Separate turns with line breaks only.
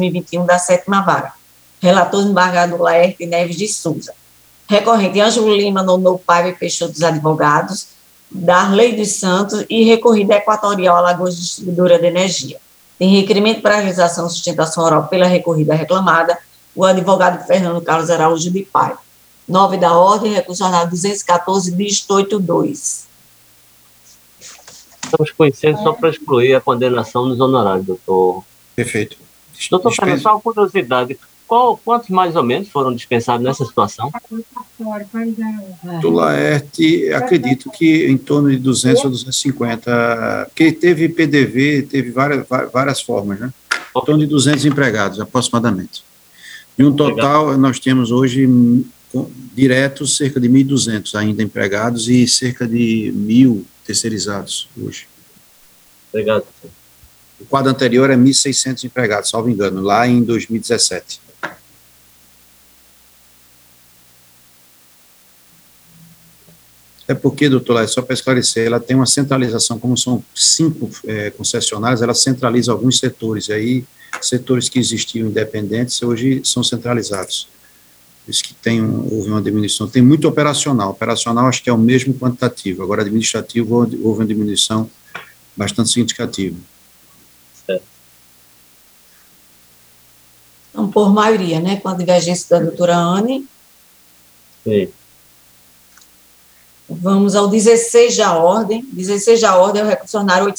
2021 da 7ª Vara. Relator embargado Laerte Neves de Souza. Recorrente Ângelo Lima, Nono Paiva e Peixoto dos Advogados, Darley dos Santos e recorrida Equatorial Alagoas Distribuidora de Energia. Em requerimento para realização de sustentação oral pela recorrida reclamada, o advogado Fernando Carlos Araújo de Paiva. 9 da ordem, recurso ordenado 214, dígito 82.
Estamos conhecendo só para excluir a condenação dos honorários, doutor.
Perfeito.
Doutor Fernando, só uma curiosidade. Quantos mais ou menos foram dispensados nessa situação?
Do Laerte, acredito que em torno de 200 ou 250, porque teve PDV, teve várias formas, né? Em torno de 200 empregados, aproximadamente. De um total, nós temos hoje, diretos, cerca de 1.200 ainda empregados e cerca de 1.000 terceirizados hoje.
Obrigado.
O quadro anterior é 1.600 empregados, salvo engano, lá em 2017. É porque, doutor Laerte, só para esclarecer, ela tem uma centralização, como são 5 concessionárias, ela centraliza alguns setores, e aí setores que existiam independentes hoje são centralizados. Por isso que houve uma diminuição. Tem muito operacional. Operacional acho que é o mesmo quantitativo. Agora, administrativo, houve uma diminuição bastante significativa.
Certo.
Então, por maioria, né? Com a divergência da doutora Anne.
Sim.
Vamos ao 16 da ordem. 16 da ordem é o recurso ordinário